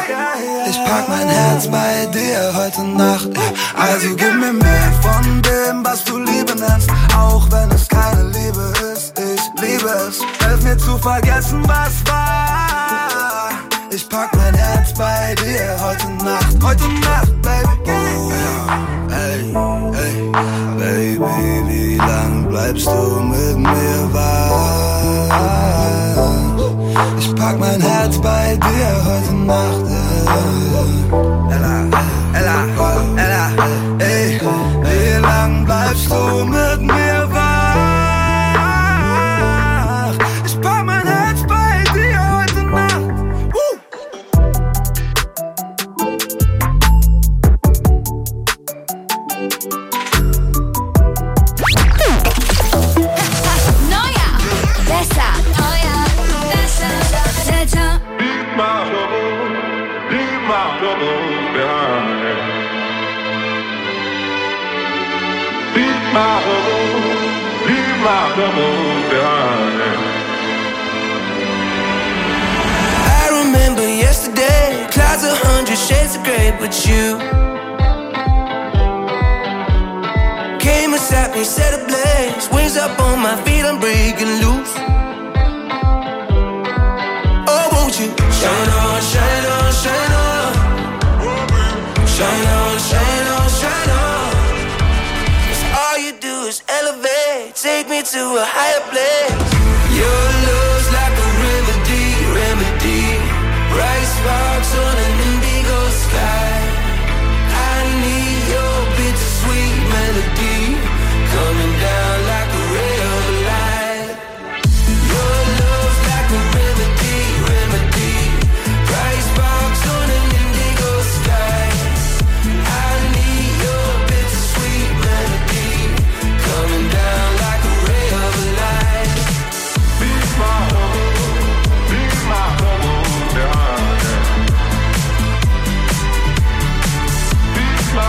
Ich pack mein Herz bei dir heute Nacht. Also gib mir mehr von dem, was du Liebe nennst. Auch wenn es keine Liebe ist, ich liebe es. Hilf mir zu vergessen, was war. Ich pack mein Herz bei dir heute Nacht, Baby. Oh, ey, ey, Baby, wie lang bleibst du mit mir wach? Ich pack mein Herz bei dir heute Nacht. Ella, ey, wie lang bleibst du mit mir wach? Ich pack mein Herz bei dir heute Nacht. Neuer, besser. Delta. Leave my troubles behind. Leave my troubles behind. I remember yesterday, clouds 100 shades of grey, but you came and sat me, set ablaze, wings up on my feet, I'm breaking loose. Oh, won't you shine on, shine on, shine on, shine on, shine on, shine on. 'Cause all you do is elevate, take me to a higher place. Your love's like a remedy, remedy. Bright sparks on an indigo sky. I need your bittersweet melody coming down like a ray of light. Your love's like a remedy, remedy. Bright sparks on an indigo sky. I need your bittersweet melody coming down like a ray of light. Leave my troubles behind. Leave my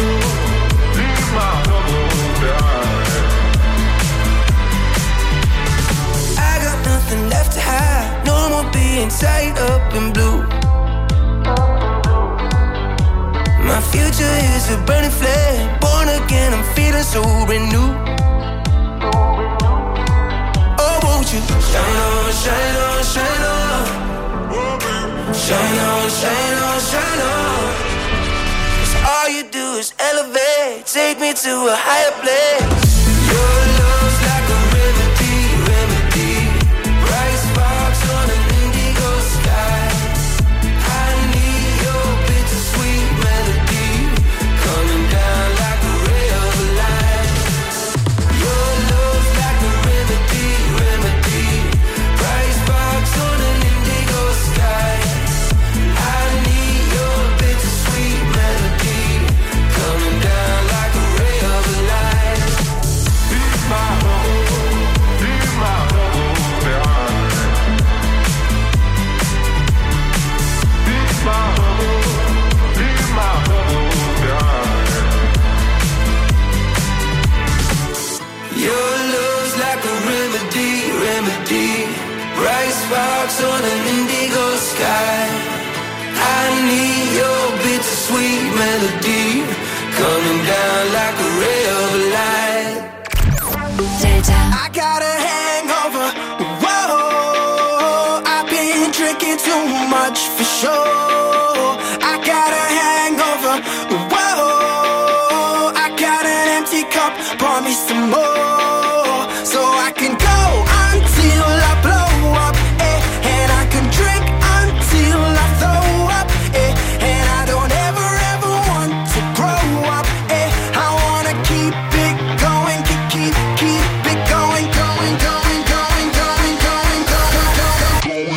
troubles behind. I got nothing left to hide, no more being tied up in blue. My future is a burning flame, born again, I'm feeling so renewed. Oh, won't you shine on, shine on, shine on, shine on, shine on, shine on. 'Cause all you do is elevate, take me to a higher place. Your love's like a remedy, remedy. Bright sparks on an indigo sky. I need your bittersweet melody coming down like a ray of light. Your love's like a remedy, remedy. Bright sparks on an indigo sky. I need your bittersweet melody coming down like a ray of light. Leave my troubles behind. Leave my troubles behind. Your love's like a remedy, remedy. Bright sparks on an indigo sky. I need your bittersweet melody coming down like a ray of light. Delta. I got a hangover, whoa, I've been drinking too much for sure. I got a hangover, whoa, I got an empty cup, pour me some more. So I can go until I blow up, and I can drink until I throw up, and I don't ever want to grow up, I wanna keep it going, keep it going, going, going, going, going, going, going, going.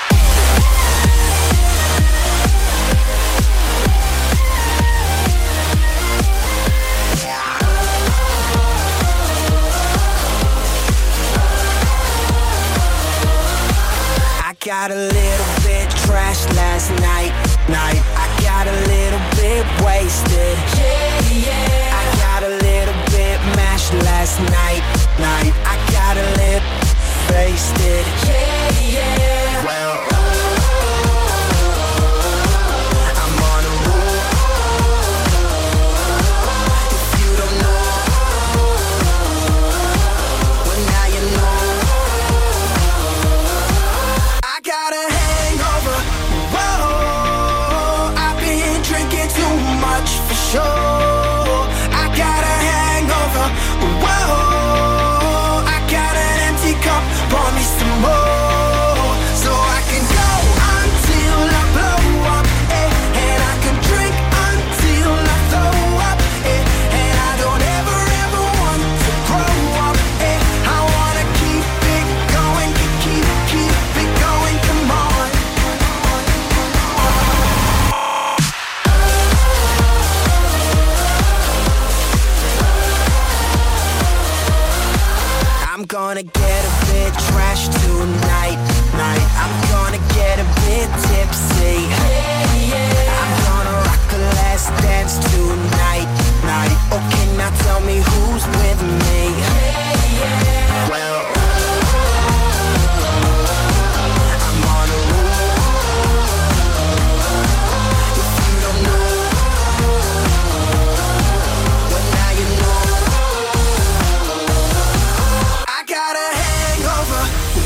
I got a little bit trashed last night. I got a little bit wasted. I got a little bit mashed last night. I got a little wasted. Well, gonna get a bit trash tonight. I'm gonna get a bit tipsy. I'm gonna rock the last dance tonight. Okay, now tell me who's with me. Well, I'm on a roll. If you don't know, well now you know. I got a hangover.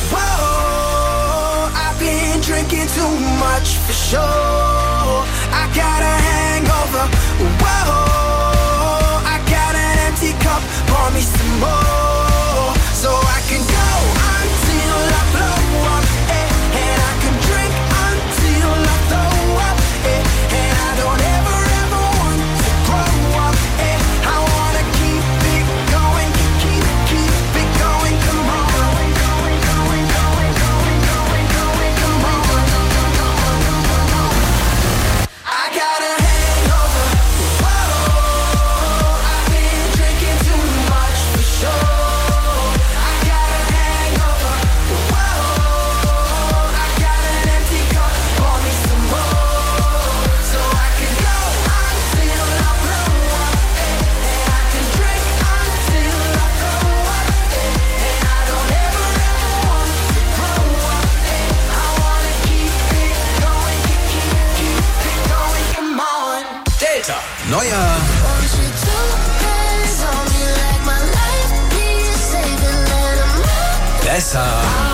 Whoa, I've been drinking too much for sure. I got a hangover. Whoa, I got an empty cup. Pour me some more, so I can go until I blow up, and I can drink until I throw up, and I don't ever want to grow up, I wanna keep it going, keep it going, come on, come on. I got a hangover, whoa, I've been drinking too much for sure. I got a hangover, whoa, I got an empty cup, pour me some more, so I can go until I blow up, and I can drink until I throw up, and I don't ever want to grow up, I wanna keep it going, keep it going, come on. Delta, neuer Besser.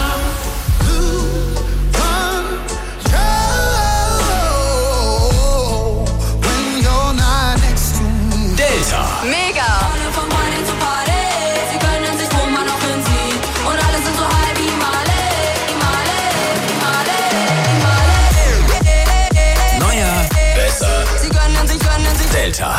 Delta. Mega. Alle von Party zu Party. Sie können sich, wo man auch hinsieht. Und alle sind so high wie Male. Neuer Besser. Sie gönnen sich. Delta.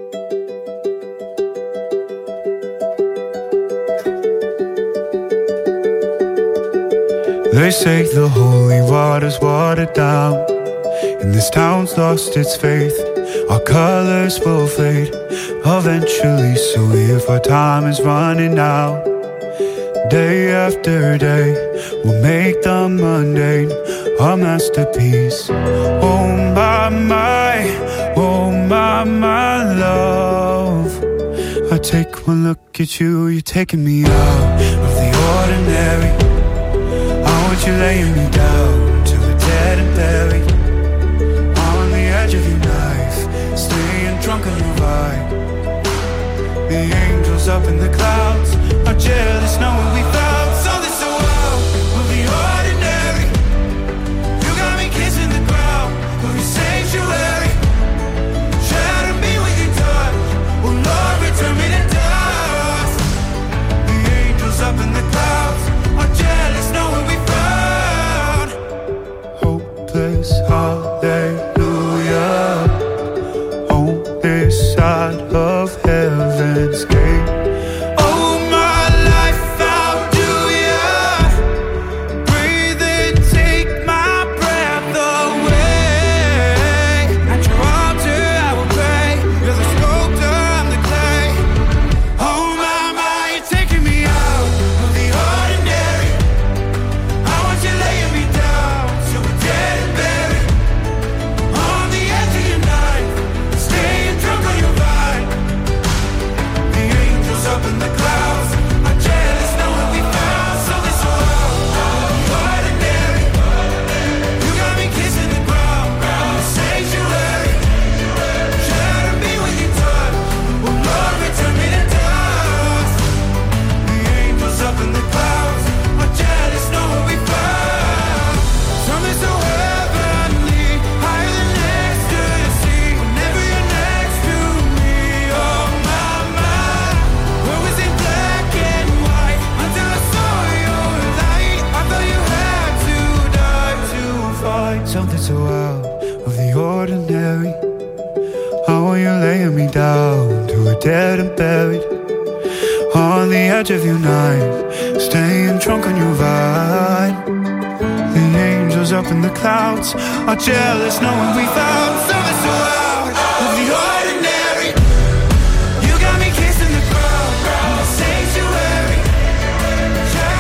They say the holy water's watered down, and this town's lost its faith. Our colors will fade eventually, so if our time is running out, day after day, we'll make the mundane a masterpiece. Oh my love, I take one look at you, you're taking me out of the ordinary. I want you laying me down till we're dead and buried, on the edge of your knife, staying drunk on your vibe. The angels up in the clouds are jealous knowing we found something so wild of the ordinary. You got me kissing the ground of your sanctuary. Shatter me with your touch, oh Lord, return me to dust. The angels up in the clouds are jealous knowing we found hopeless hallelujah on this side of heaven's gate. Oh my life, how do ya breathe and take my breath away? At your altar I will pray, you're the sculptor, I'm the clay. Oh my, you're taking me out of the ordinary. I want you laying me down till we're dead and buried, on the edge of your knife, staying drunk on your vibe. The angels up in the clouds are jealous knowing we found something so ordinary. You got me kissing the ground, sanctuary. Shatter me with your touch, oh Lord, return me to dust. The angels up in the clouds are jealous knowing we found something so heavenly, higher than ecstasy. Whenever you're next to me, oh my, what was in black and white until I saw your light. I thought you had to die to find something so out of the ordinary. How are you laying me down to a dead and buried, on the edge of your knife, staying drunk on your vine. The angels up in the clouds are jealous knowing we found something so out of the ordinary. You got me kissing the ground, sanctuary.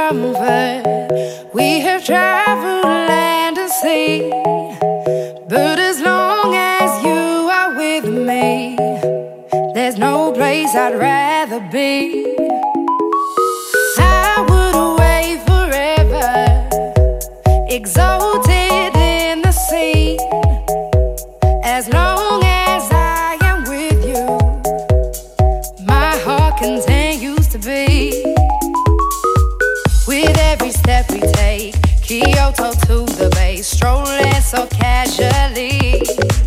comfort. We have traveled land and sea, but as long as you are with me, there's no place I'd rather be. I would away forever, exalted in the sea. As long as I am with you, my heart continues to beat. With every step we take, Kyoto to the bay, strolling so casually.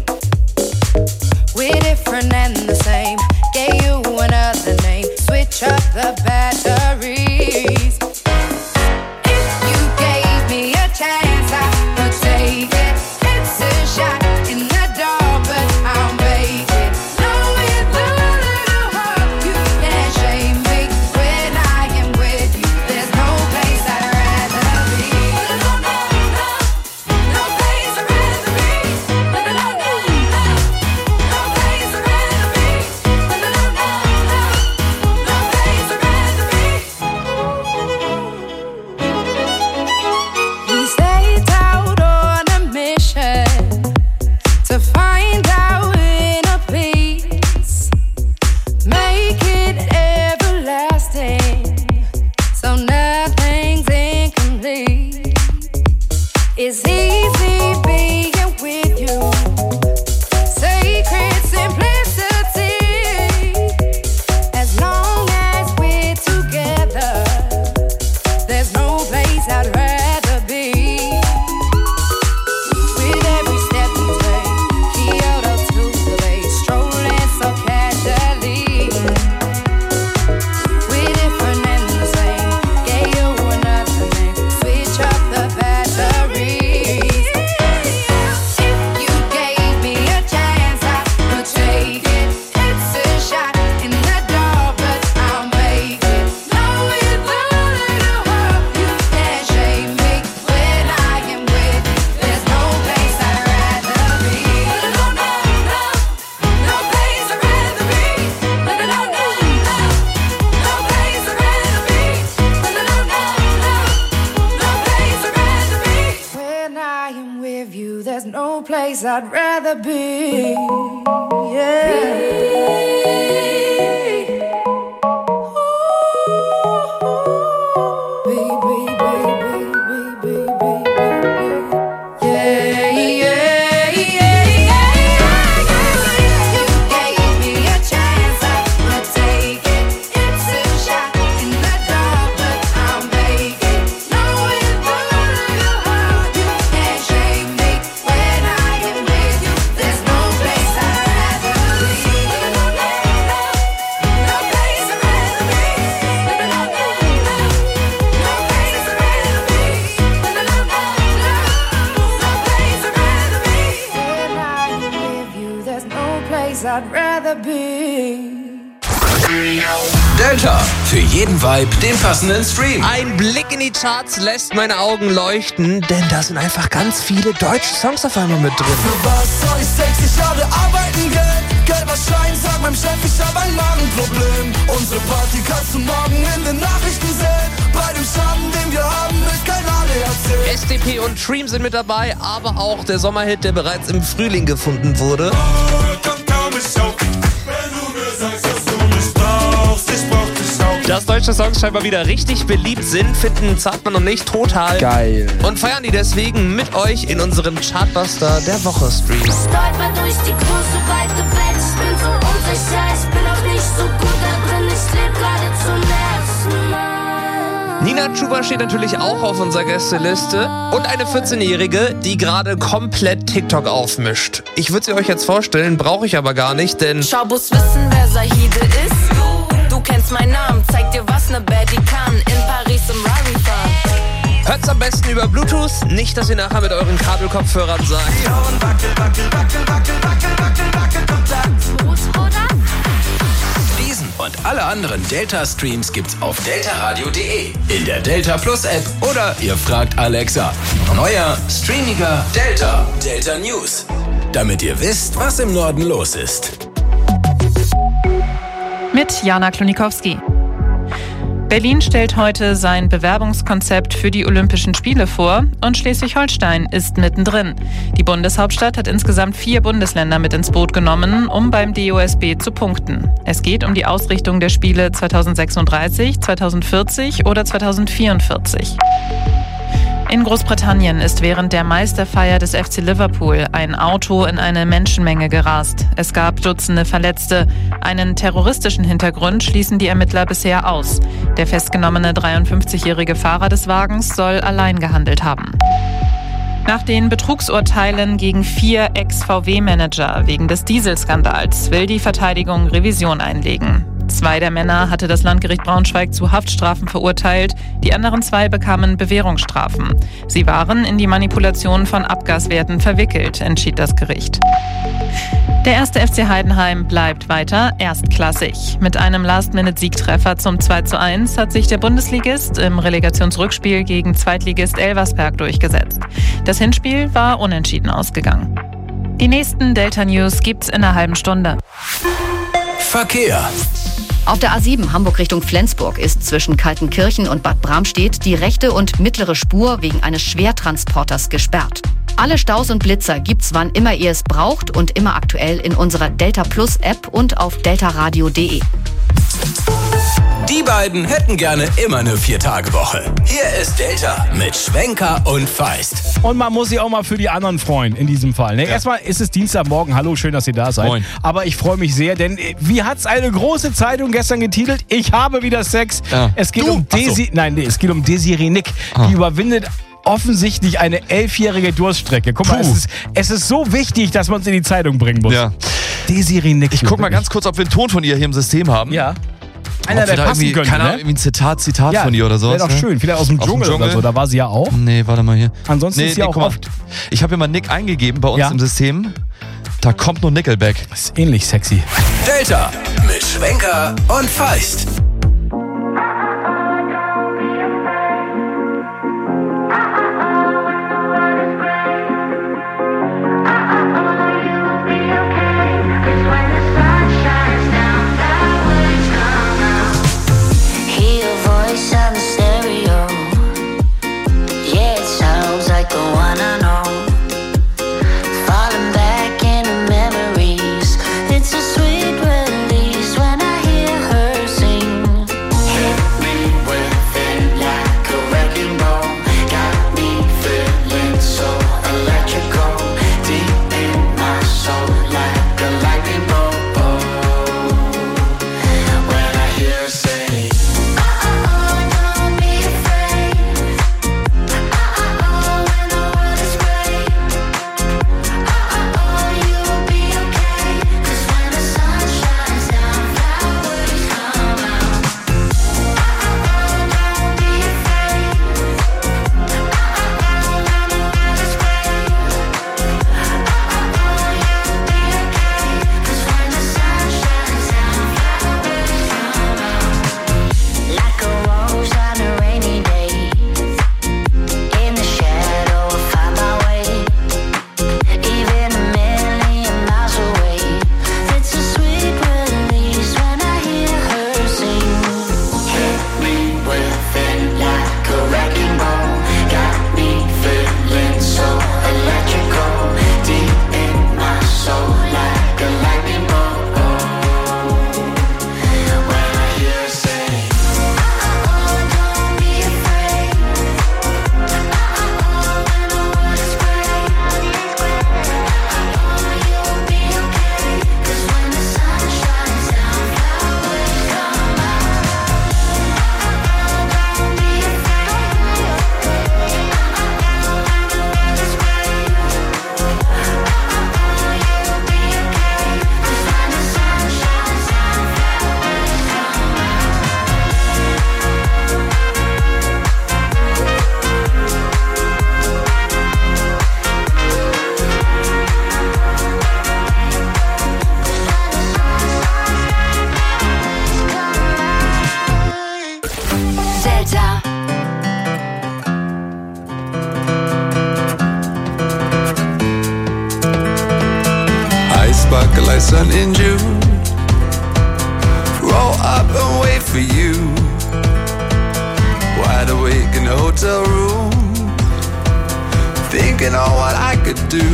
We're different and the same, gave you another name, switch up the batteries. If you gave me a chance, I would take it. It's a shot in the dark, but I'll make it. Know with a little hope you can't shame me. When I am with you, there's no place I'd rather be. No, no, no, no place I'd rather be. No, no, no, no, no place I'd rather be. No, no, no, no, no place I'd rather be. We stayed out on a mission to find our inner peace, make it everlasting, so nothing's incomplete. It's easy being with you, sacred simplicity. As long as we're together, there's no place I'd rather be. With every step we take, Kyoto to the bay, strolling so casually. We're different and the same, gave you another name, switch up the batteries. If you gave me a chance, I would take it. It's a shot in the dark, but I'll make it. Know with a little hope you can't shame me. When I am with you, there's no place I'd rather be. No, no, no, no place I'd rather be. No, no, no, no, no place I'd rather be. No, no, no, no, no place I'd rather be. When I am with you, there's no place I'd rather be. I'd rather be. Delta, für jeden Vibe den passenden Stream. Ein Blick in die Charts lässt meine Augen leuchten, denn da sind einfach ganz viele deutsche Songs auf einmal mit drin. Für was soll ich 60 Jahre arbeiten, Geld was scheint, sag meinem Chef, ich hab ein Magenproblem. Unsere Party kannst du morgen in den Nachrichten sehen. Bei dem Schaden, den wir haben, ist kein ADAC. SDP und Dream sind mit dabei, aber auch der Sommerhit, der bereits im Frühling gefunden wurde. Dass deutsche Songs scheinbar wieder richtig beliebt sind, finden Zartmann und ich total geil. Und feiern die deswegen mit euch in unserem Chartbuster der Woche Stream. Stolper durch die große, weite Welt. Ich bin so unsicher, ich bin auch nicht so gut da drin. Ich lebe gerade zum ersten Mal. Nina Chuba steht natürlich auch auf unserer Gästeliste. Und eine 14-Jährige, die gerade komplett TikTok aufmischt. Ich würde sie euch jetzt vorstellen, brauche ich aber gar nicht, denn Schaubus wissen, wer Zahide ist. Du kennst meinen Namen, zeig dir, was ne Baddie kann. In Paris im Rari fahren. hört's am besten über Bluetooth. Nicht, dass ihr nachher mit euren Kabelkopfhörern sagt. Diesen und alle anderen Delta-Streams gibt's auf deltaradio.de, in der Delta Plus App oder ihr fragt Alexa. Neuer, streamiger Delta. Delta News. Damit ihr wisst, was im Norden los ist. Mit Jana Klonikowski. Berlin stellt heute sein Bewerbungskonzept für die Olympischen Spiele vor und Schleswig-Holstein ist mittendrin. Die Bundeshauptstadt hat insgesamt 4 Bundesländer mit ins Boot genommen, um beim DOSB zu punkten. Es geht um die Ausrichtung der Spiele 2036, 2040 oder 2044. In Großbritannien ist während der Meisterfeier des FC Liverpool ein Auto in eine Menschenmenge gerast. Es gab Dutzende Verletzte. Einen terroristischen Hintergrund schließen die Ermittler bisher aus. Der festgenommene 53-jährige Fahrer des Wagens soll allein gehandelt haben. Nach den Betrugsurteilen gegen 4 Ex-VW-Manager wegen des Dieselskandals will die Verteidigung Revision einlegen. 2 der Männer hatte das Landgericht Braunschweig zu Haftstrafen verurteilt, die anderen 2 bekamen Bewährungsstrafen. Sie waren in die Manipulation von Abgaswerten verwickelt, entschied das Gericht. Der 1. FC Heidenheim bleibt weiter erstklassig. Mit einem Last-Minute-Siegtreffer zum 2:1 hat sich der Bundesligist im Relegationsrückspiel gegen Zweitligist Elversberg durchgesetzt. Das Hinspiel war unentschieden ausgegangen. Die nächsten Delta News gibt's in einer halben Stunde. Verkehr. Auf der A7 Hamburg Richtung Flensburg ist zwischen Kaltenkirchen und Bad Bramstedt die rechte und mittlere Spur wegen eines Schwertransporters gesperrt. Alle Staus und Blitzer gibt's wann immer ihr es braucht und immer aktuell in unserer Delta Plus App und auf deltaradio.de. Die beiden hätten gerne immer eine 4-Tage-Woche. Hier ist Delta mit Schwenker und Feist. Und man muss sich auch mal für die anderen freuen in diesem Fall. Ne? Ja. Erstmal ist es Dienstagmorgen. Hallo, schön, dass ihr da seid. Moin. Aber ich freue mich sehr, denn wie hat's eine große Zeitung gestern getitelt? Ich habe wieder Sex. Ja. Es geht um es geht um Desiree Nick. Die überwindet offensichtlich eine 11-jährige Durststrecke. Guck mal, es ist so wichtig, dass man es in die Zeitung bringen muss. Ja. Desiree Nick. Ich guck mal ganz kurz, ob wir einen Ton von ihr hier im System haben. Ja. Einer, der passen könnte, keine Ahnung, irgendwie ein Zitat von ihr oder so. Wäre doch schön. Vielleicht aus dem Dschungel oder so. Da war sie ja auch. Nee, warte mal hier. Ansonsten ist sie auch oft. Ich habe hier mal Nick eingegeben bei uns im System. Da kommt nur Nickelback. Das ist ähnlich sexy. Delta mit Schwenker und Feist. buckle like sun in June. Roll up and wait for you. wide awake in the hotel room, thinking on what I could do.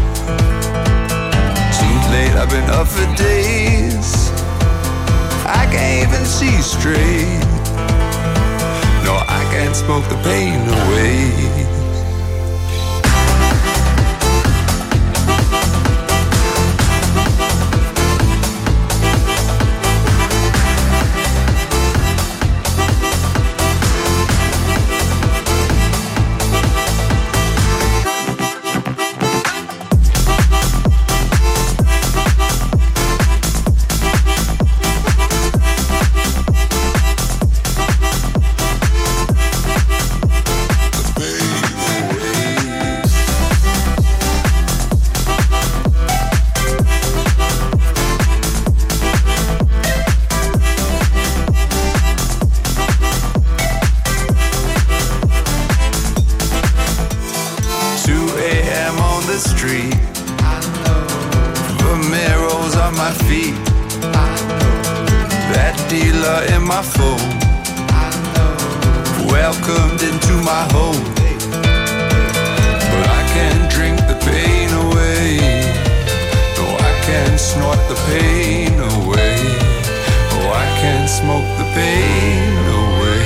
Too late, I've been up for days, I can't even see straight. No, I can't smoke the pain away. Welcomed into my home, but I can't drink the pain away. No, I can't snort the pain away. Oh, I can't smoke the pain away.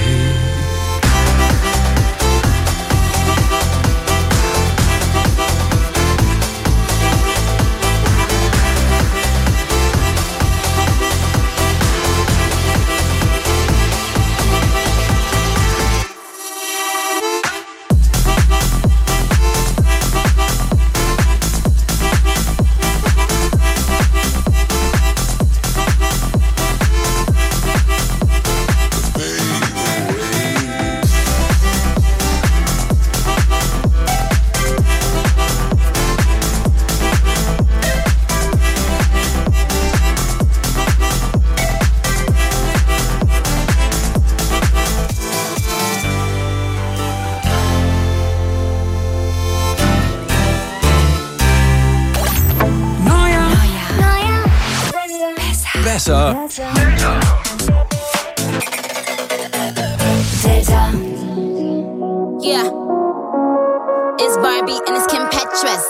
Besser. Delta. Yeah. It's Barbie and it's Kim Petras.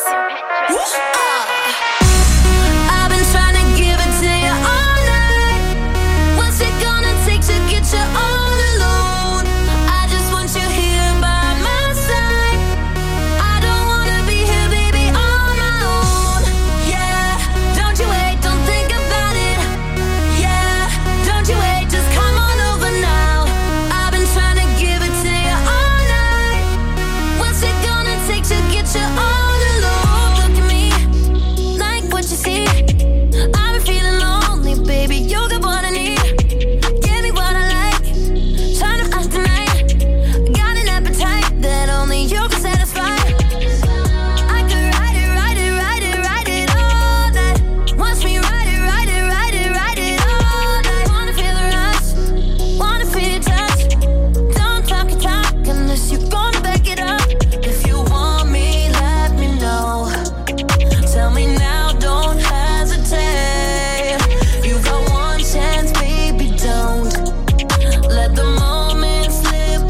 I've been trying to give it to you all night. What's it gonna take to get you all alone? I just want you here by my side. I don't wanna be here, baby, on my own. Yeah, don't you wait, don't think about it. Yeah, don't you wait, just come on over now. I've been trying to give it to you all night. What's it gonna take to get you all alone? Look at me, like what you see. I've been feeling lonely, baby, you're the one I need. Give me what I like, turn up us tonight. Got an appetite that only you can satisfy. I could ride it, ride it, ride it, ride it all night. Watch me ride it, ride it, ride it, ride it all night. Wanna feel the rush, wanna feel your touch. Don't talk your talk unless you're gonna back it up. If you want me, let me know. Tell me now, don't hesitate. You got one chance, baby, don't let the moment slip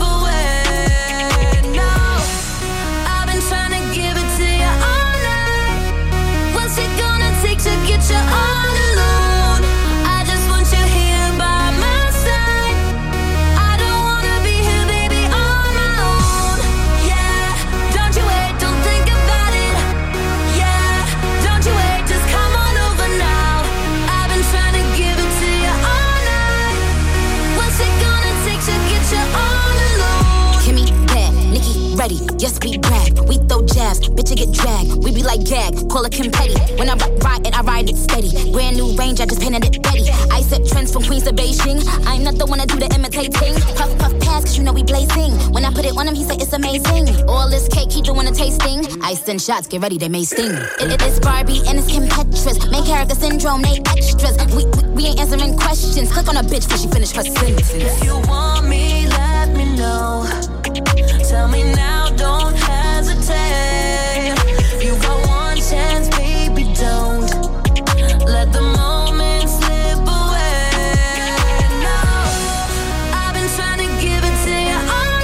away. No, I've been trying to give it to you all night. What's it gonna take to get you all alone? I just want you here by my side. I don't wanna be here, baby, on my own. Yeah, don't you wait, don't think about it. Yeah, don't you wait, just come on over now. I've been trying to give it to you all night. What's it gonna take to get you all alone? Kimmy, bad, Nikki, ready, yes we brag. We throw jabs, bitch you get dragged. We be like gag, call it Kim Petty. When I ride it, I ride it steady. Brand new range, I just painted it ready. I set trends from Queens to Beijing. I'm not the one to do the imitating. Puff, puff, pass, cause you know we blazing. When I put it on him, he said it's amazing. All this cake, he doing a tasting. I send shots, get ready, they may sting. It is Barbie and it's Kim Petras. Main character syndrome, they extras. We ain't answering questions. Click on a bitch before she finish her sentence. If you want me, let me know. Tell me now, don't hesitate. You got one chance, baby, don't let the moment slip away. No, I've been trying to give it to you all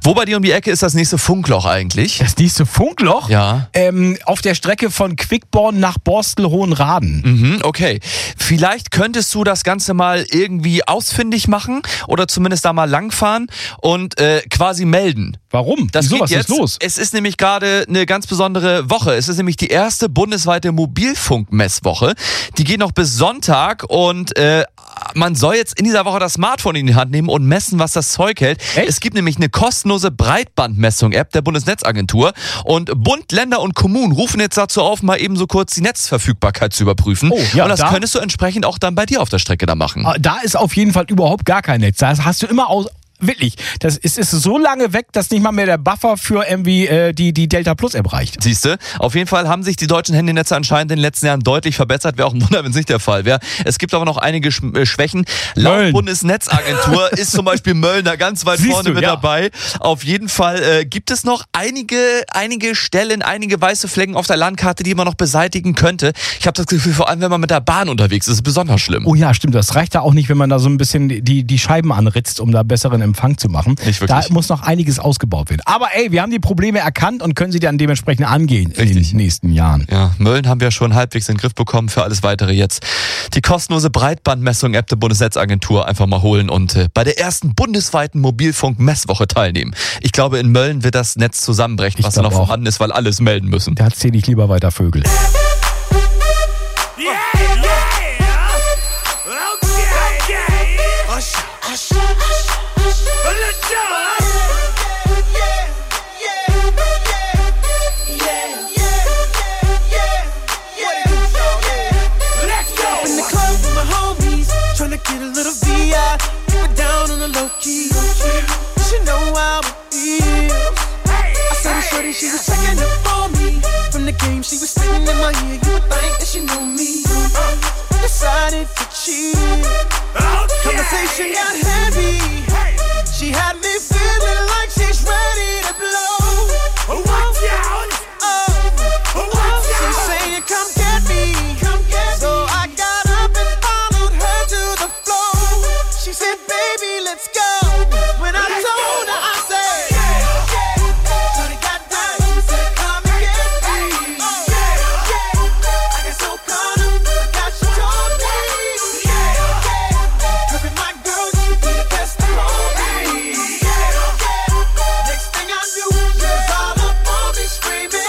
Wo bei dir um die Ecke ist das nächste Funkloch eigentlich? Das nächste Funkloch? Ja. Auf der Strecke von Quickborn nach Borstel-Hohenraden. Okay. Vielleicht könntest du das Ganze mal irgendwie ausfindig machen oder zumindest da mal langfahren und quasi melden. Warum? Das Wieso, geht was jetzt. ist los? Es ist nämlich gerade eine ganz besondere Woche. Es ist nämlich die erste bundesweite Mobilfunkmesswoche. Die geht noch bis Sonntag und man soll jetzt in dieser Woche das Smartphone in die Hand nehmen und messen, was das Zeug hält. Echt? Es gibt nämlich eine kostenlose Breitbandmessung-App der Bundesnetzagentur und Bund, Länder und Kommunen rufen jetzt dazu auf, mal eben so kurz die Netzverfügbarkeit zu überprüfen. Oh, ja, und das da könntest du entsprechend auch dann bei dir auf der Strecke da machen. Da ist auf jeden Fall überhaupt gar kein Netz. Da hast du immer wirklich, das ist so lange weg, dass nicht mal mehr der Buffer für irgendwie die Delta Plus App reicht. Siehste, auf jeden Fall haben sich die deutschen Handynetze anscheinend in den letzten Jahren deutlich verbessert. Wäre auch ein Wunder, wenn es nicht der Fall wäre. Es gibt aber noch einige Schwächen. Laut Bundesnetzagentur ist zum Beispiel Mölln da ganz weit vorne mit dabei. Auf jeden Fall gibt es noch einige Stellen, einige weiße Flecken auf der Landkarte, die man noch beseitigen könnte. Ich habe das Gefühl, vor allem wenn man mit der Bahn unterwegs ist, ist es besonders schlimm. Oh ja, stimmt. Das reicht da auch nicht, wenn man da so ein bisschen die Scheiben anritzt, um da besseren Empfang zu machen. Nicht wirklich. Da muss noch einiges ausgebaut werden. Aber ey, wir haben die Probleme erkannt und können sie dann dementsprechend angehen in den nächsten Jahren. Ja, Mölln haben wir schon halbwegs in den Griff bekommen. Für alles Weitere jetzt die kostenlose Breitbandmessung-App der Bundesnetzagentur einfach mal holen und bei der ersten bundesweiten Mobilfunk-Messwoche teilnehmen. Ich glaube, in Mölln wird das Netz zusammenbrechen, was da noch vorhanden ist, weil alles melden müssen. Da erzähle ich lieber weiter Vögel. Get a little VI, keep it down on the low key. She know how it feels. I saw the shorty, she was checking up on me. From the game, she was spitting in my ear. You would think that she knew me. Decided to cheat. Conversation got heavy. She had me feeling like she's ready to blow. Watch out! She's saying, come get me. Come get me. So I got up and followed her to the floor. She said, baby, let's go. When I told her, I said, shorty got down, she said, come and get me. I got so caught up, forgot she told me. Her and my girl, she be the best around me. Next thing I knew, she was all up on me screaming.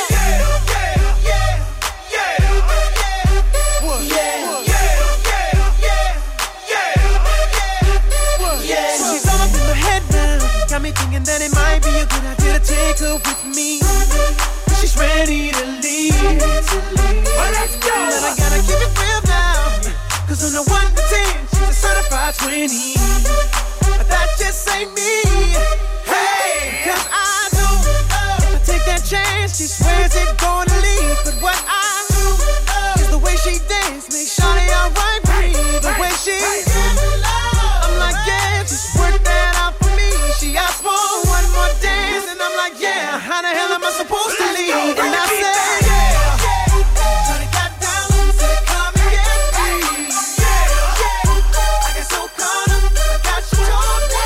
She's all up in my head now. Got me thinking that it might be a good idea to take her with me. She's ready to leave. Well, let's go. But I gotta keep it real now. Cause on the 1 to 10, she's a certified 20. But that just ain't me. Hey, cause I know if I take that chance, she swears it's gonna leave. But what I do is the way she dance makes shawty alright with me. The way she I'm like, yeah, just work that out for me. She asked for one more dance, and I'm like, yeah, how the hell am I supposed to leave? And I said, shawty got down, said, come and get me. I got so caught up, forgot she told me.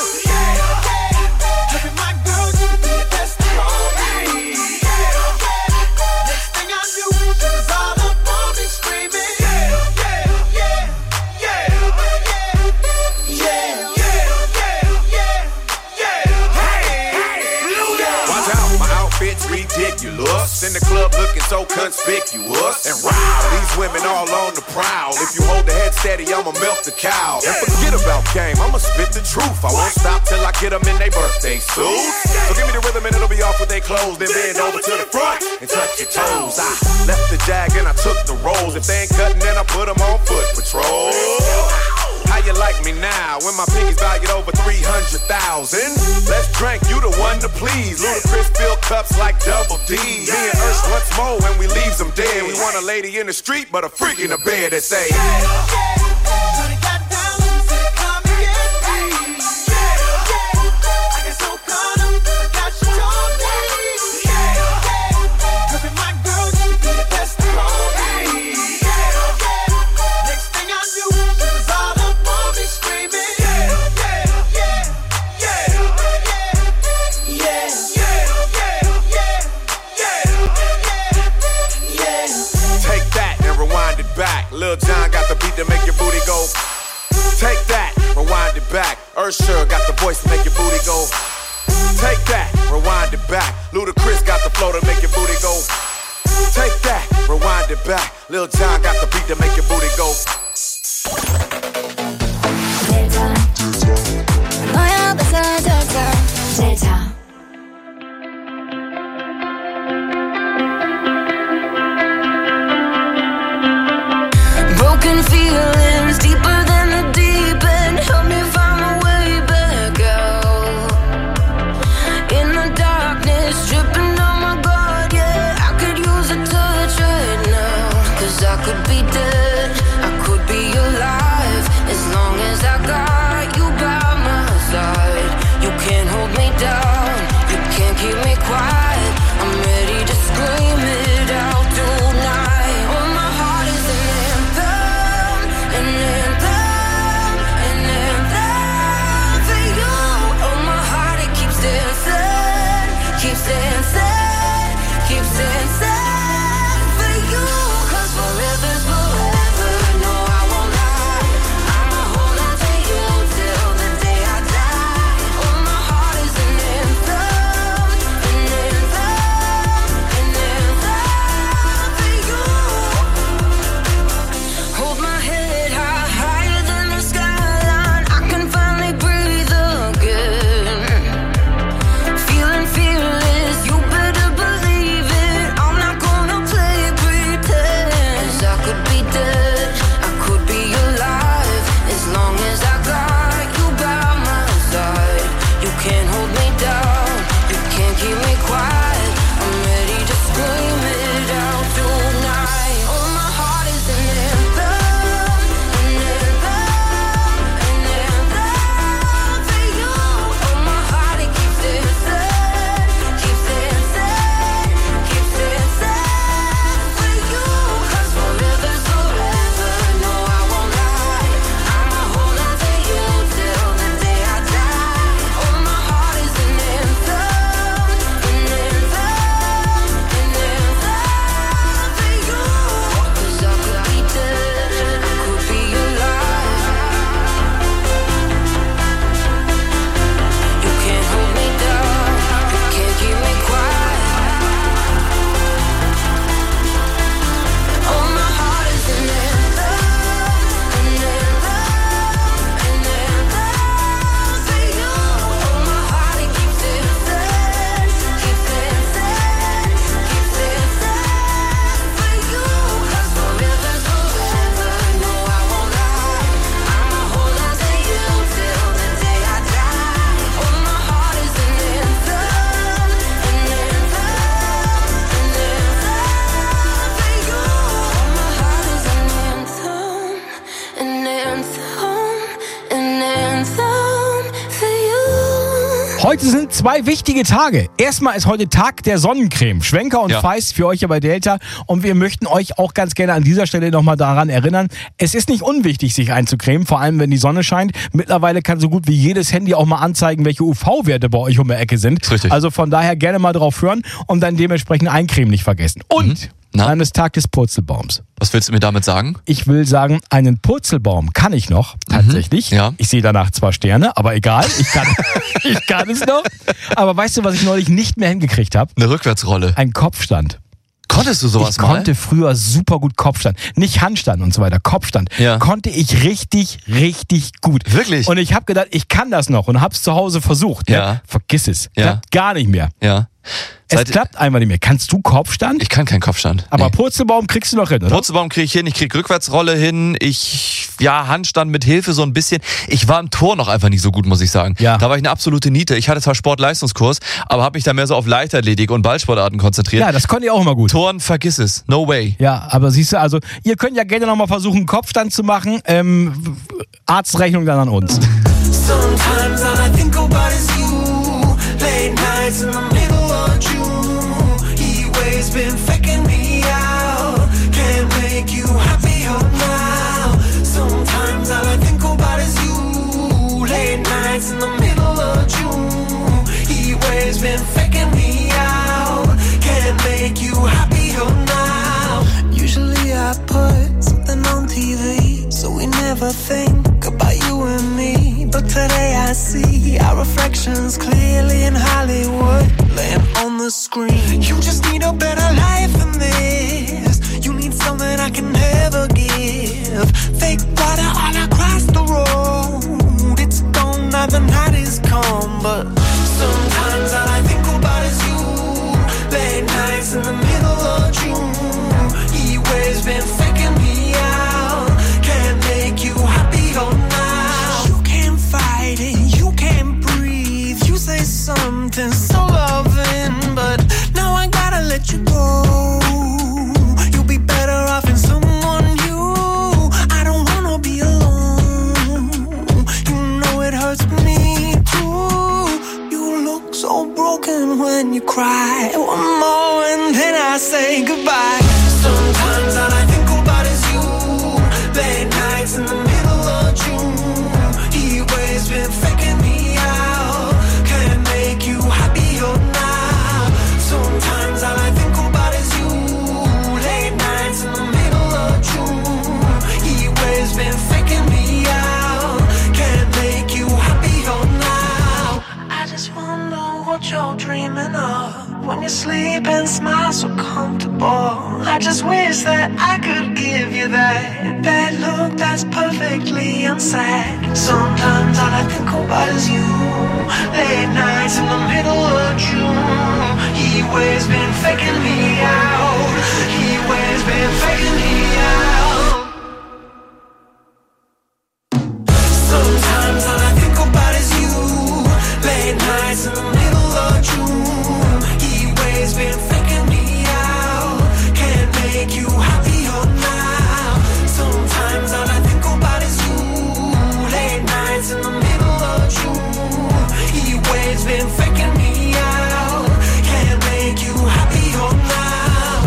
Her and my girl, she be the best around me. Next thing I knew, she was all up on me screaming. Watch out, my outfit's ridiculous. In the club looking so conspicuous. And wow, these women all on the prowl. If you hold the head steady, I'ma milk the cow. And forget about game, I'ma spit the truth. I won't stop till I get them in their birthday suits. So give me the rhythm and it'll be off with their clothes. Then bend over to the front and touch your toes. I left the jag and I took the rolls. If they ain't cutting, then I put them on foot patrol. How you like me now when my pinky's valued over 300,000? Let's drink, you the one to please. Ludacris fill cups like Double D. Me and Ursh once more when we leaves them dead. We want a lady in the street, but a freak in the bed that say, shawty got down, said, come and get me. I got so caught up, forgot she told me. Her and my girl, she be the best around me. Next thing I knew, she was all up on me screaming. Lil Jon got the beat to make your booty go. Take that, rewind it back. Usher got the voice to make your booty go. Take that, rewind it back. Ludacris got the flow to make your booty go. Take that, rewind it back. Lil Jon got the beat to make your booty go. Delta. Broken feelings deeper than the deep end. Help me find my way back out. In the darkness, dripping on my guard, yeah. I could use a touch right now. 'Cause I could be dead, I could be alive. As long as I got you by my side. You can't hold me down, you can't keep me quiet. I'm ready to scream it out tonight. Oh, my heart is an anthem, an anthem, an anthem for you. Oh, my heart, it keeps dancing, keeps dancing, keeps dancing for you. 'Cause forever's forever, no, I won't lie. I'ma hold on to you till the day I die. Oh, my heart is an anthem, an anthem, an anthem for you. Hold my head high, higher than the skyline. I can finally breathe again. Feeling fearless, you better believe it. I'm not gonna play pretend. 'Cause I could be dead, I could be alive. As long as I got you by my side. You can't hold me down, you can't keep me quiet. I'm ready to scream it out tonight. Oh, my heart is an anthem, an anthem, an anthem for you. Oh, my heart, it keeps dancing, keeps dancing, keeps dancing for you. 'Cause forever's forever, no, I won't lie. I'ma hold on to you till the day I die. Oh, my heart is an anthem, an anthem, an anthem for you. 'Cause I could be dead, I could be alive. You can't hold me down, you can't keep me quiet. Oh, my heart is an anthem, an anthem, an anthem for you. Oh, my heart, it keeps dancing, keeps dancing, keeps dancing for you. 'Cause forever's forever, no, I won't lie. I'ma hold on to you till the day I die. Oh, my heart is an anthem, an anthem, an anthem for you. Oh, my heart is an anthem, an anthem, an anthem for you. Heute sind zwei wichtige Tage. Erstmal ist heute Tag der Sonnencreme. Schwenker und Feist für euch hier bei Delta. Und wir möchten euch auch ganz gerne an dieser Stelle nochmal daran erinnern, es ist nicht unwichtig, sich einzucremen, vor allem wenn die Sonne scheint. Mittlerweile kann so gut wie jedes Handy auch mal anzeigen, welche UV-Werte bei euch um die Ecke sind. Ist richtig. Also von daher gerne mal drauf hören und dann dementsprechend eincremen nicht vergessen. Und dann ist Tag des Purzelbaums. Was willst du mir damit sagen? Ich will sagen, einen Purzelbaum kann ich noch, tatsächlich. Ja. Ich sehe danach zwar Sterne, aber egal, ich kann es noch. Aber weißt du, was ich neulich nicht mehr hingekriegt habe? Eine Rückwärtsrolle. Ein Kopfstand. Konntest du sowas Ich konnte früher super gut Kopfstand. Nicht Handstand und so weiter, Kopfstand. Konnte ich richtig, richtig gut. Wirklich? Und ich habe gedacht, ich kann das noch und habe es zu Hause versucht. Ja. Ne? Vergiss es. Ja. Klappt gar nicht mehr. Ja. Es klappt einfach nicht mehr. Kannst du Kopfstand? Ich kann keinen Kopfstand. Aber Purzelbaum kriegst du noch hin, oder? Purzelbaum kriege ich hin, ich kriege Rückwärtsrolle hin, Handstand mit Hilfe so ein bisschen. Ich war im Tor noch einfach nicht so gut, muss ich sagen. Ja. Da war ich eine absolute Niete. Ich hatte zwar Sportleistungskurs, aber habe mich da mehr so auf Leichtathletik und Ballsportarten konzentriert. Ja, das konnte ich auch immer gut. Toren, vergiss es. No way. Ja, aber siehst du, also ihr könnt ja gerne nochmal versuchen, Kopfstand zu machen. Arztrechnung dann an uns. Sometimes all I think about is you. Late nights in the middle of June. He waves been faking me out. Can't make you happier now. Sometimes all I think about is you. Late nights in the middle of June. He waves been faking me out. Can't make you happier now. Usually I put something on TV. TV, so we never think about you and me. But today I see our reflections clearly in Hollywood, laying on the screen. You just need a better life than this. You need something I can never give. Fake water all across the road. It's gone now, the night is come. But sometimes all I think about is you. Late nights in the middle of June. He always been faking me out. Can't make you happier now. You can't fight it, you can't breathe. You say something so loving, but now I gotta let you go. You'll be better off in someone new. I don't wanna be alone. You know it hurts me too. You look so broken when you cry. One more and then I say goodbye. Sometimes all I think about is you. Late nights in the middle of June. He always been faking me out. Can't make you happier now. Sometimes all I think about is you. Late nights in the middle of June. He always been faking me out. Can't make you happier now. I just wonder what you're dreaming of. When you sleep and smile so comfortable. I just wish that I could give you that bad look that's perfectly unsaid. Sometimes all I think about is you. Late nights in the middle of June. He always been faking me out. He always been faking me out. Sometimes all I think about is you. Late nights in the middle of June. He always been faking me out. Can't make you happier now. Sometimes all I think about is you. Late nights in the middle of June. He always been faking me out. Can't make you happier now.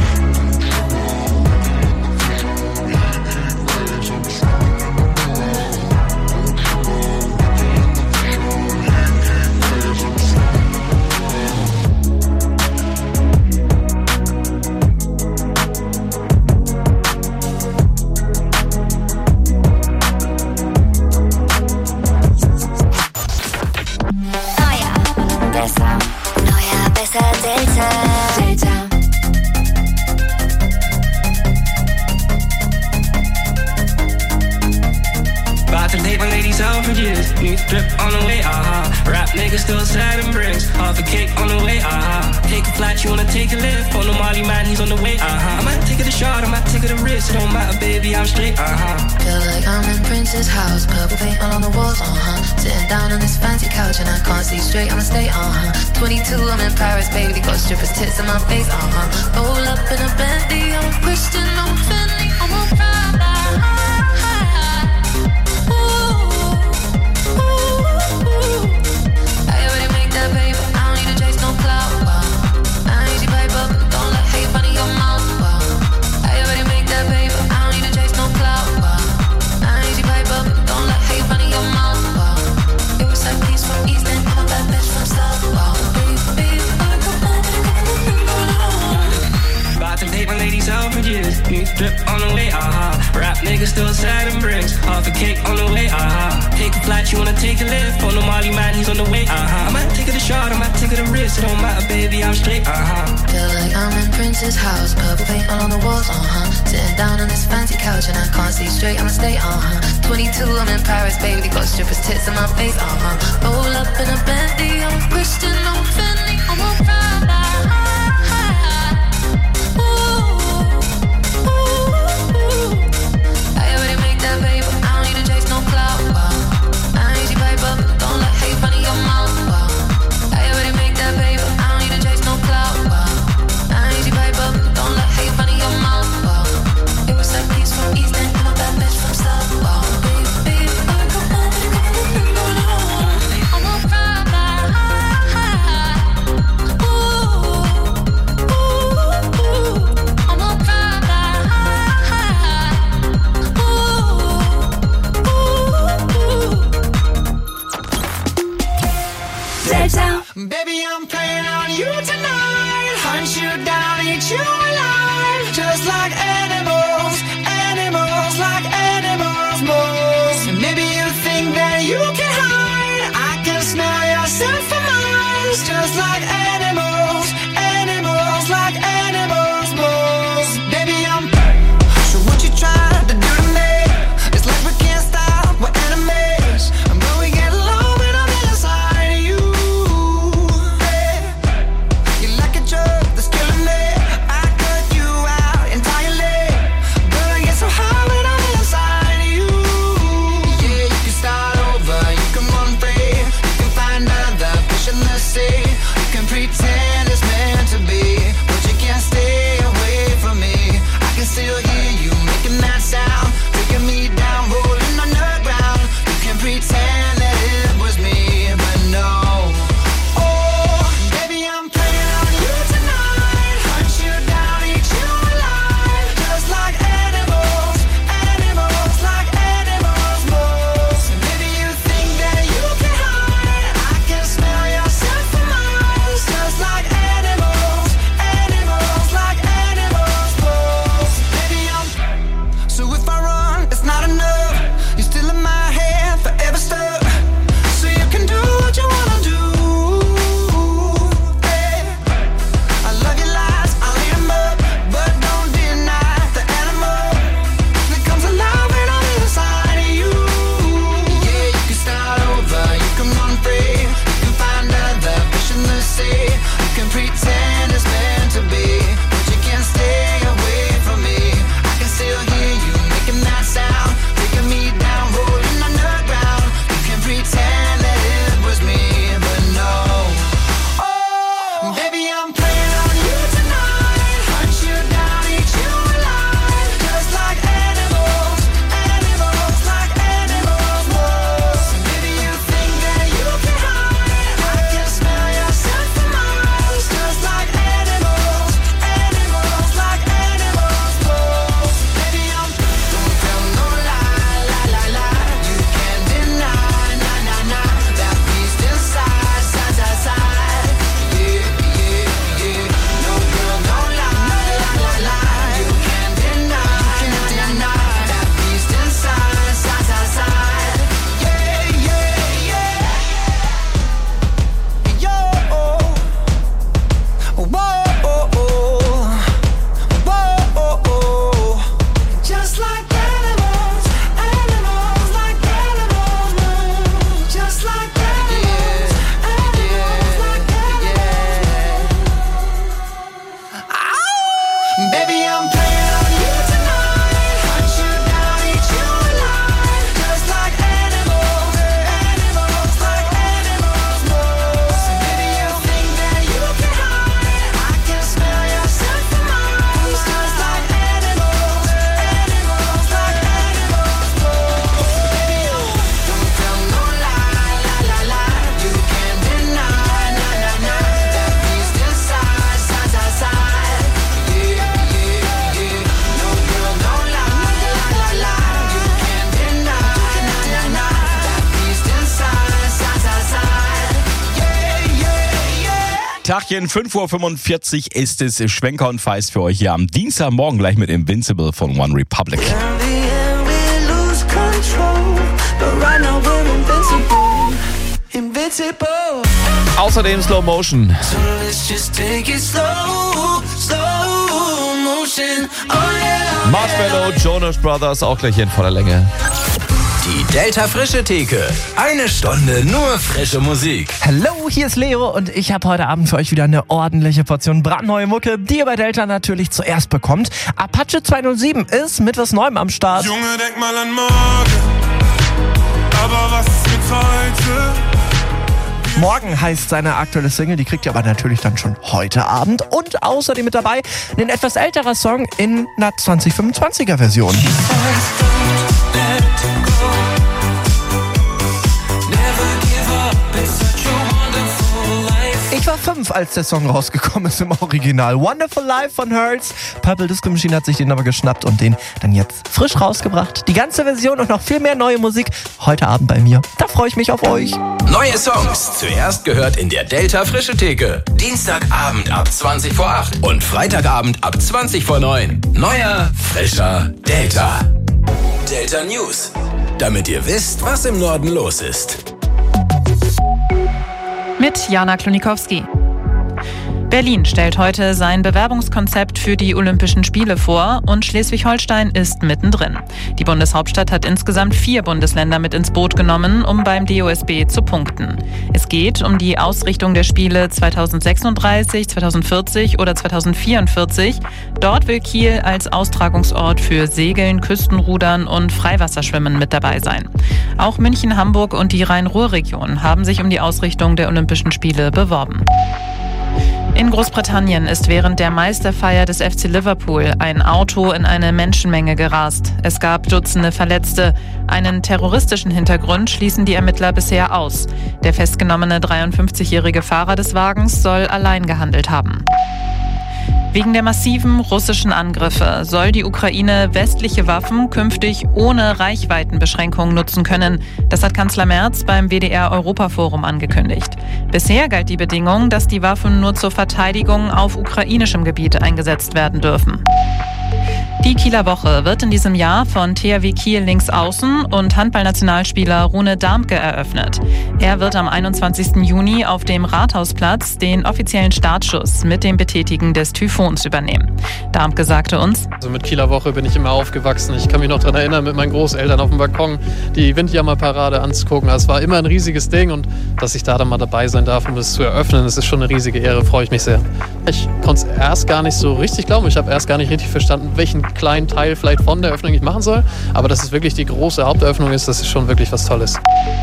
New drip on the way, Rap niggas still sad and bricks. Half a cake on the way, Take a flight, you wanna take a lift. On the Molly man, he's on the way, I might take it a shot, I might take it a risk. It don't matter, baby, I'm straight, Feel like I'm in Prince's house. Purple paint all on the walls, Sitting down on this fancy couch and I can't see straight, I'ma stay, 22, I'm in Paris, baby. Got strippers' tits in my face, Roll up in a Bentley, I'm a Christian, I'm Fendi, I'm a Prada. New drip on the way, Rap niggas still sad and bricks. Half a cake on the way, Take a flight, you wanna take a lift. On the Molly man, he's on the way, I might take it a shot, I might take it a risk. It don't matter, baby, I'm straight, Feel like I'm in Prince's house. Purple paint all on the walls, Sitting down on this fancy couch and I can't see straight, I'ma stay, 22, I'm in Paris, baby. Got strippers' tits in my face, Roll up in a Bentley, I'm a Christian, I'm Fendi, I'm a Prada. Ooh. you making that sound, taking me down, rolling on the ground. You can pretend that it was me, but no. Oh, baby, I'm playing on you tonight. Hunt you down, eat you alive. Just like animals, animals, like animals most. And maybe you think that you can hide. I can smell yourself for miles. Just like animals, animals, like animals most. Baby, I'm so if I run, it's not enough. You're still in my head, forever stuck. So you can do what you wanna do. Hey, I love your lies, I'll eat 'em up, but don't deny the animal that comes alive when I'm inside of you. Yeah, you can start over, you can run free, you can find other fish in the sea. You can pretend it's meant to be, but you can't stay away from me. I can still hear you making that sound, taking me down, rolling on the ground. You can pretend that it was me, but no. Oh, baby, I'm playing on you tonight. Hunt you down, eat you alive. Just like animals, animals, like animals most. And maybe you think that you can hide. I can smell yourself for miles. Just like animals, animals, like animals most. Baby, don't tell no lie, lie, lie, lie. You can't deny, nah, nah, nah. That beast inside, side, side, side. Yeah, yeah, yeah. No girl, don't lie, lie, lie, lie. You can't deny, that beast inside, side, side, side. Yeah, yeah, yeah. Yo, whoa, just like animals, animals, like animals move. Just like animals, animals, like animals. Baby, I'm playing on you tonight. Hunt you down, eat you alive. Just like animals, animals, like animals most. And maybe you think that you can hide. I can smell yourself for miles. Just like animals, animals, like animals most. Baby, don't tell no lie, lie, lie, lie. You can't deny, nah, nah, nah. That beast inside, side, side, side. Yeah, yeah, yeah. No girl, don't lie, lie, lie, lie. You can't deny, nah, nah, nah. That beast inside, side, side, side. Yeah, yeah, yeah. Tagchen, 5:45 Uhr ist es. Schwenker und Feist für euch hier am Dienstagmorgen gleich mit Invincible von One Republic. In the end, we lose control, but right now we're invincible, invincible. Außerdem Slow Motion. So let's just take it slow, slow motion. Oh yeah. Marshmallow, Jonas Brothers, auch gleich hier in voller Länge. Die Delta Frische Theke. Eine Stunde nur frische Musik. Hallo, hier ist Leo und ich habe heute Abend für euch wieder eine ordentliche Portion brandneue Mucke, die ihr bei Delta natürlich zuerst bekommt. Apache 207 ist mit was Neuem am Start. Junge, denk mal an morgen, aber was ist mit heute? Morgen heißt seine aktuelle Single, die kriegt ihr aber natürlich dann schon heute Abend. Und außerdem mit dabei ein etwas älterer Song in einer 2025er Version. Ich war 5, als der Song rausgekommen ist im Original. Wonderful Life von Hurts. Purple Disco Machine hat sich den aber geschnappt und den dann jetzt frisch rausgebracht. Die ganze Version und noch viel mehr neue Musik heute Abend bei mir. Da freue ich mich auf euch. Neue Songs zuerst gehört in der Delta Frische Theke. Dienstagabend ab 20 vor 8 und Freitagabend ab 20 vor 9. Neuer, frischer Delta. Delta News. Damit ihr wisst, was im Norden los ist. Mit Jana Klonikowski. Berlin stellt heute sein Bewerbungskonzept für die Olympischen Spiele vor und Schleswig-Holstein ist mittendrin. Die Bundeshauptstadt hat insgesamt 4 Bundesländer mit ins Boot genommen, um beim DOSB zu punkten. Es geht um die Ausrichtung der Spiele 2036, 2040 oder 2044. Dort will Kiel als Austragungsort für Segeln, Küstenrudern und Freiwasserschwimmen mit dabei sein. Auch München, Hamburg und die Rhein-Ruhr-Region haben sich um die Ausrichtung der Olympischen Spiele beworben. In Großbritannien ist während der Meisterfeier des FC Liverpool ein Auto in eine Menschenmenge gerast. Es gab Dutzende Verletzte. Einen terroristischen Hintergrund schließen die Ermittler bisher aus. Der festgenommene 53-jährige Fahrer des Wagens soll allein gehandelt haben. Wegen der massiven russischen Angriffe soll die Ukraine westliche Waffen künftig ohne Reichweitenbeschränkungen nutzen können. Das hat Kanzler Merz beim WDR-Europaforum angekündigt. Bisher galt die Bedingung, dass die Waffen nur zur Verteidigung auf ukrainischem Gebiet eingesetzt werden dürfen. Die Kieler Woche wird in diesem Jahr von THW Kiel Linksaußen und Handballnationalspieler Rune Darmke eröffnet. Er wird am 21. Juni auf dem Rathausplatz den offiziellen Startschuss mit dem Betätigen des Typhons übernehmen. Darmke sagte uns: Also mit Kieler Woche bin ich immer aufgewachsen. Ich kann mich noch daran erinnern, mit meinen Großeltern auf dem Balkon die Windjammerparade anzugucken. Es war immer ein riesiges Ding und dass ich da dann mal dabei sein darf, um das zu eröffnen, das ist schon eine riesige Ehre, freue ich mich sehr. Ich konnte es erst gar nicht so richtig glauben. Ich habe erst gar nicht richtig verstanden, welchen kleinen Teil vielleicht von der Eröffnung ich machen soll. Aber dass es wirklich die große Haupteröffnung ist, das ist schon wirklich was Tolles.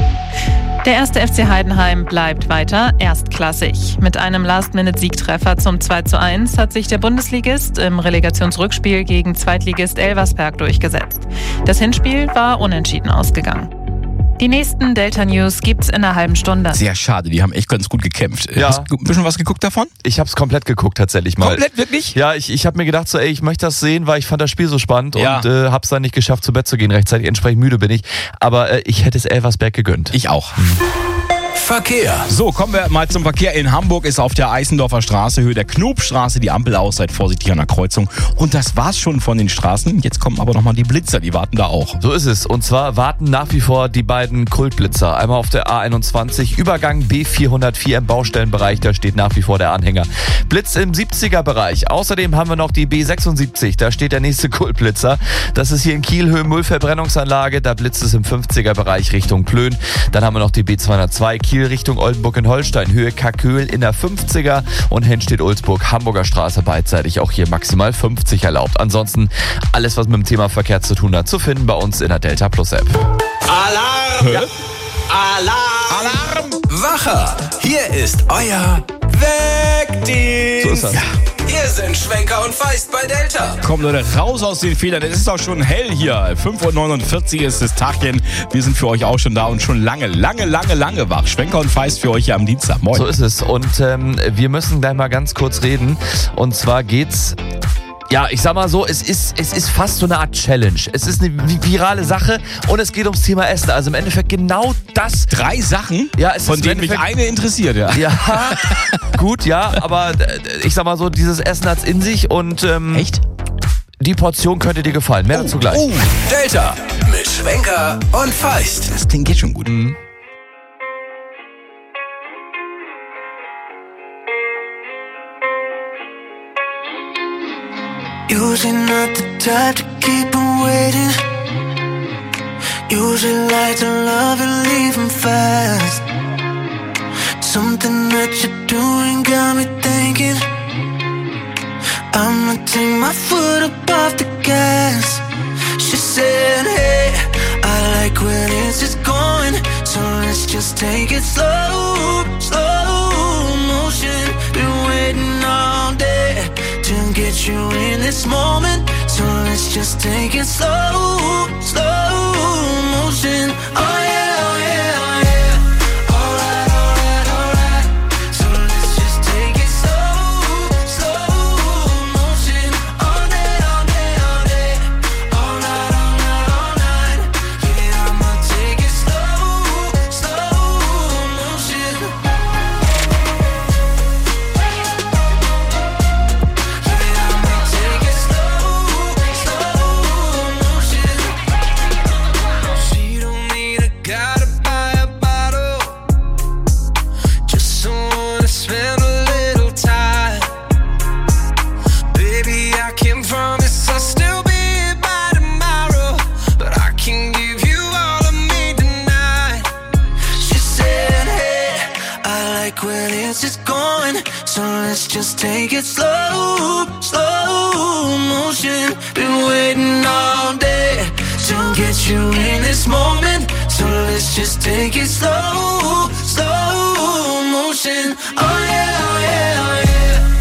Der erste FC Heidenheim bleibt weiter erstklassig. Mit einem Last-Minute-Siegtreffer zum 2:1 hat sich der Bundesligist im Relegationsrückspiel gegen Zweitligist Elversberg durchgesetzt. Das Hinspiel war unentschieden ausgegangen. Die nächsten Delta-News gibt's in einer halben Stunde. Sehr schade, die haben echt ganz gut gekämpft. Ja. Hast du ein bisschen was geguckt davon? Ich habe es komplett geguckt tatsächlich mal. Komplett, wirklich? Ja, ich habe mir gedacht, so, ich möchte das sehen, weil ich fand das Spiel so spannend und habe es dann nicht geschafft, zu Bett zu gehen rechtzeitig. Entsprechend müde bin ich. Aber ich hätte es Elversberg gegönnt. Ich auch. Verkehr. So, kommen wir mal zum Verkehr. In Hamburg ist auf der Eisendorfer Straße, Höhe der Knobstraße, die Ampel aus. Seid vorsichtig an der Kreuzung. Und das war's schon von den Straßen. Jetzt kommen aber nochmal die Blitzer, die warten da auch. So ist es. Und zwar warten nach wie vor die beiden Kultblitzer. Einmal auf der A21, Übergang B404 im Baustellenbereich. Da steht nach wie vor der Anhänger. Blitz im 70er-Bereich. Außerdem haben wir noch die B76. Da steht der nächste Kultblitzer. Das ist hier in Kiel, Höhe Müllverbrennungsanlage. Da blitzt es im 50er-Bereich Richtung Plön. Dann haben wir noch die B202, Kiel Richtung Oldenburg in Holstein, Höhe Kaköhl in der 50er und Henstedt-Ulzburg, Hamburger Straße beidseitig, auch hier maximal 50 erlaubt. Ansonsten alles, was mit dem Thema Verkehr zu tun hat, zu finden bei uns in der Delta Plus App. Alarm! Ja. Alarm! Wacher! Hier ist euer Wegdienst! So ist das. Ja. Hier sind Schwenker und Feist bei Delta. Kommt Leute, raus aus den Fehlern. Es ist auch schon hell hier. 5:49 Uhr ist das Tagchen. Wir sind für euch auch schon da und schon lange wach. Schwenker und Feist für euch hier am Dienstag. Moin. So ist es. Und wir müssen gleich mal ganz kurz reden. Und zwar geht's... Ja, ich sag mal so, es ist fast so eine Art Challenge. Es ist eine virale Sache und es geht ums Thema Essen. Also im Endeffekt genau das. 3 Sachen, ja, es von ist denen mich eine interessiert, ja. Ja, gut, ja, aber ich sag mal so, dieses Essen hat's in sich und... Echt? Die Portion könnte dir gefallen. Mehr dazu gleich. Delta mit Schwenker und Feist. Das klingt jetzt schon gut. Usually not the type to keep him waiting. Usually like to love and leave him fast. Something that you're doing got me thinking I'ma take my foot up off the gas. She said, hey, I like where this is going, so let's just take it slow, slow motion. Been waiting all day to get you in this moment, so let's just take it slow, slow motion. Oh yeah, oh yeah, oh yeah. Alright, alright, alright. So let's just take it slow, slow motion. All day, all day, all day. All night, all night, all night. Yeah, I'ma take it slow, slow motion. She don't need a guy to buy a bottle, just someone to spend a little time. Baby, I can promise I'll still be here by tomorrow, but I can give you all of me tonight. She said, hey, I like where this is going, so let's just take it slow, slow motion. Been waiting all day to get you in this moment, so let's just take it slow, slow motion. Oh yeah, oh yeah, oh yeah.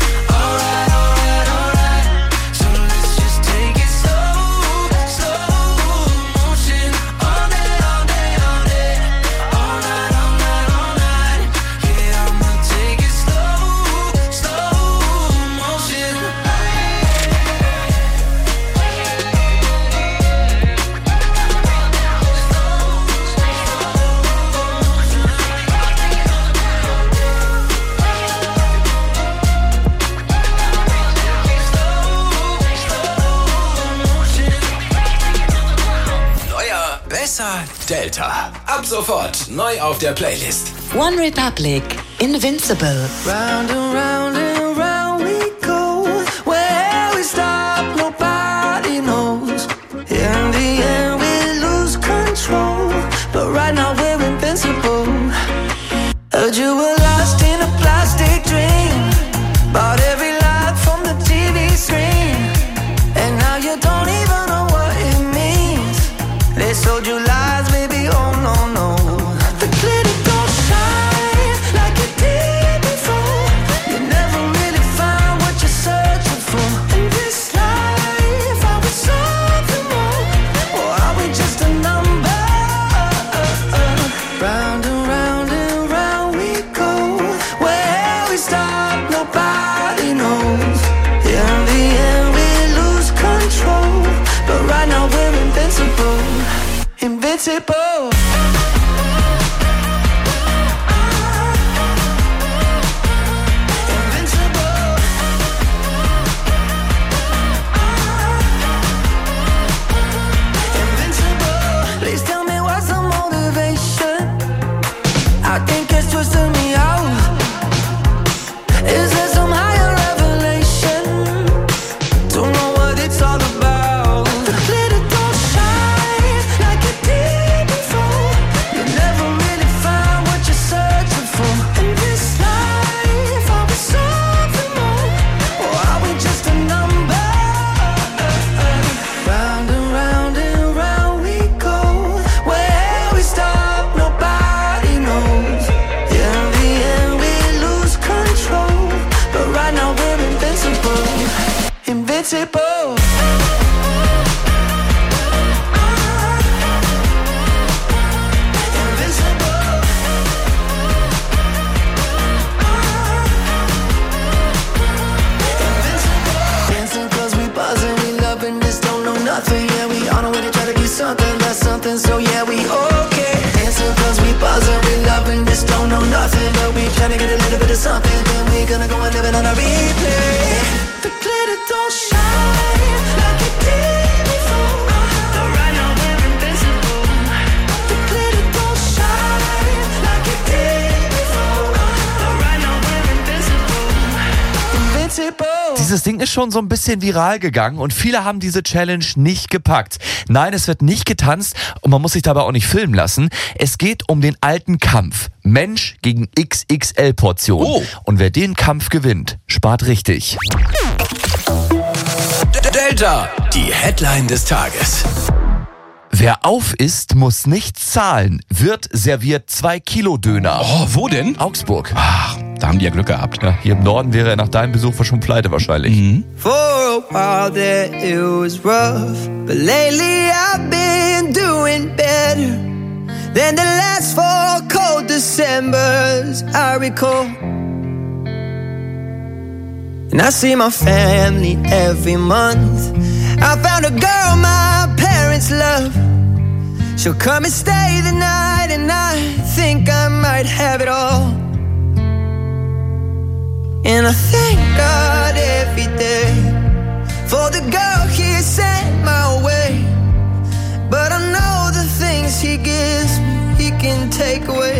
Besser Delta. Ab sofort neu auf der Playlist. One Republic, Invincible. Round and round and round we go. Where we stop, nobody knows. In the end, we lose control. But right now, we're invincible. Heard you were lost in a plastic dream. Bought every lie from the TV screen. And now you don't even know what it means. They sold you lies, baby, oh no, no. The glitter don't shine like it did before. You never really find what you're searching for. In this life, are we something more? Or are we just a number? Round and round and round we go. Where we stop, nobody knows. In the end, we lose control. But right now, we're invincible. Invincible. Please tell me what's the motivation. I think it's twisting me out. Is there some higher revelation? Don't know what it's all about. The glitter don't shine like it did before. You never really find what you're searching for. In this life, are we something more? Or are we just a number? Round and round and round we go. Where we stop, nobody knows. In the end, we lose control. But right now, we're invincible. Invincible. Dancing 'cause we buzzing, we loving this, don't know nothing. Yeah, we on our way to try to get something, that's something. So yeah, we okay. Dancing 'cause we buzzing, we loving this, don't know nothing, but we trying to get a little bit of something. Then we gonna go and live it on a replay. The glitter don't shine like it did before. But right now we're invincible. The glitter don't shine like it did before. But right now we're invincible. Invincible. Dieses Ding ist schon so ein bisschen viral gegangen und viele haben diese Challenge nicht gepackt. Nein, es wird nicht getanzt und man muss sich dabei auch nicht filmen lassen. Es geht um den alten Kampf. Mensch gegen XXL-Portion. Oh. Und wer den Kampf gewinnt, spart richtig. Delta, die Headline des Tages. Wer auf isst, muss nichts zahlen. Wird serviert 2 Kilo Döner. Oh, wo denn? Augsburg. Ach, da haben die ja Glück gehabt. Ja, hier im Norden wäre er nach deinem Besuch schon pleite wahrscheinlich. For a while there it was rough, but lately I've been doing better than the last 4 cold Decembers I recall. And I see my family every month. I found a girl my parents love. She'll come and stay the night, and I think I might have it all. And I thank God every day for the girl He sent my way. But I know the things He gives me, He can take away.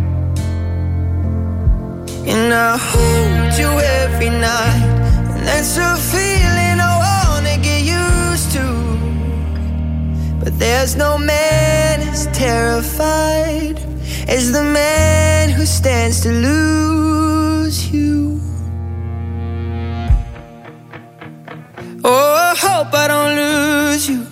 And I hold you every night, and that's a feeling I wanna get used to. But there's no man as terrified as the man who stands to lose you. Oh, I hope I don't lose you.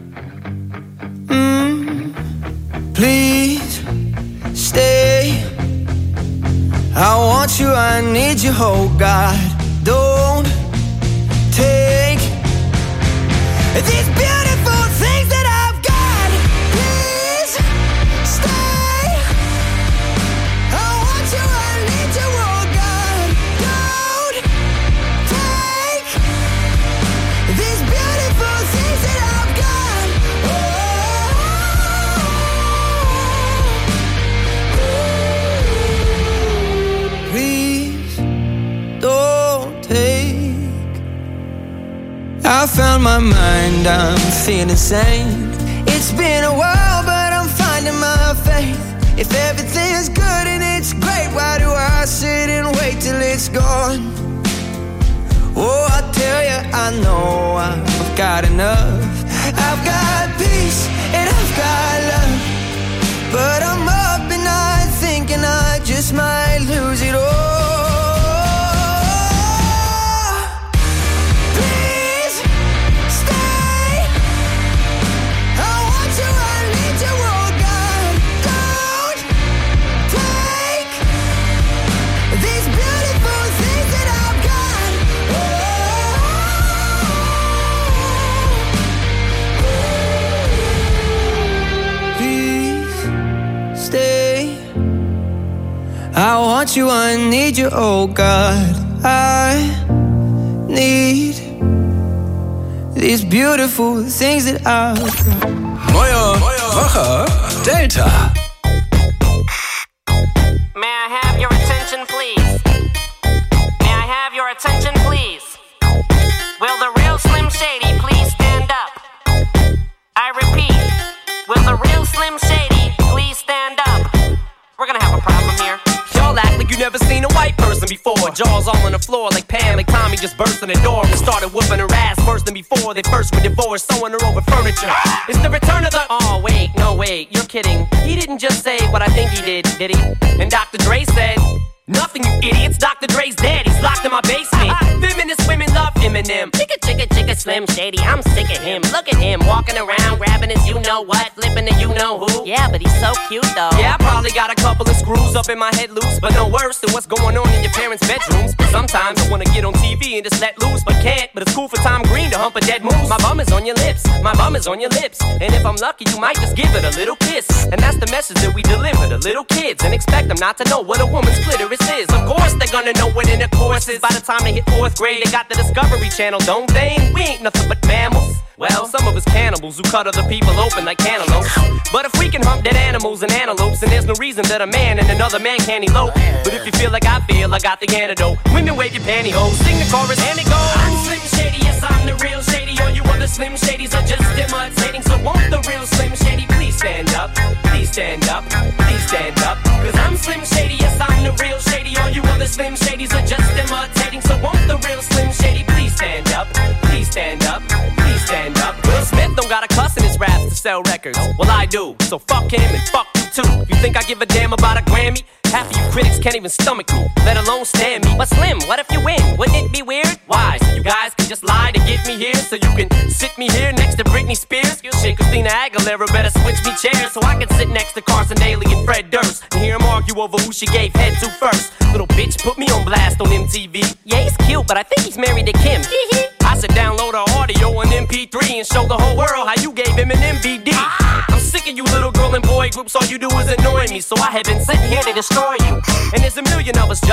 Please stay. I want you, I need you, oh God. Don't take these beautiful things that I've got. Please stay. I want you, I need you, oh God. Don't take these beautiful things that I've got. Please don't take. I found my mind, I'm feeling sane. It's been a while, but in my faith. If everything is good and it's great, why do I sit and wait till it's gone? Oh, I tell you, I know I've got enough. I've got peace and I've got love, but I'm up at night thinking I just might lose it all. Please stay. I want you, I need you, oh God. Don't take these beautiful things that I've got. Please stay. I want you, I need you, oh God. I need these beautiful things that I've got. Neue Woche Delta. May I have your attention, please? May I have your attention, please? Will the real Slim Shady please stand up? I repeat, will the real Slim Shady please stand up? We're gonna have a problem here. Y'all act like you never seen a white person before. Jaws all on the floor like Pam, like Tommy just burst in the door and started whooping her ass worse than before. They first were divorced, sewing her over furniture. It's the return of the... Oh, wait, no, wait, you're kidding. He didn't just say what I think he did he? And Dr. Dre said... Nothing, you idiots. Dr. Dre's dead. He's locked in my basement. Feminist women love Eminem. Chicka, chicka, chicka, Slim Shady. I'm sick of him. Look at him walking around, grabbing his you-know-what, flipping the you-know-who. Yeah, but he's so cute, though. Yeah, I probably got a couple of screws up in my head loose, but no worse than what's going on in your parents' bedrooms. Sometimes I wanna get on TV and just let loose, but can't. But it's cool for Tom Green to hump a dead moose. My bum is on your lips. My bum is on your lips. And if I'm lucky, you might just give it a little kiss. And that's the message that we deliver to little kids, and expect them not to know what a woman's clitoris is. Of course they're gonna know what intercourse is. By the time they hit 4th grade, they got the Discovery Channel, don't they? We ain't nothing but mammals. Well, some of us cannibals who cut other people open like cantaloupes. But if we can hump dead animals and antelopes, then there's no reason that a man and another man can't elope. But if you feel like I feel, I got the antidote. Women wave your pantyhose, sing the chorus and it goes. I'm Slim Shady, yes I'm the real Shady. All you other Slim Shadys are just imitating. So won't the real Slim Shady please stand up? Please stand up, please stand up. Cause I'm Slim Shady, yes I'm the real Shady. All you other Slim Shadys are just imitating. So won't the real Slim Shady please stand up? Please stand up, please stand up. Will Smith don't got a cuss in his raps to sell records. Well, I do, so fuck him and fuck you too. You think I give a damn about a Grammy? Half of you critics can't even stomach me, let alone stand me. But Slim, what if you win? Wouldn't it be weird? Why? So you guys can just lie to get me here, so you can sit me here next to Britney Spears? Shit, Christina Aguilera better switch me chairs so I can sit next to Carson Daly and Fred Durst and hear them argue over who she gave head to first. Little bitch put me on blast on MTV. Yeah, he's cute, but I think he's married to Kim. I should download her audio on MP3 and show the whole world how you gave him an MVD. I'm sick of you little girl and boy groups, all you do is annoy me, so I have been sitting here to destroy you. And there's a million of us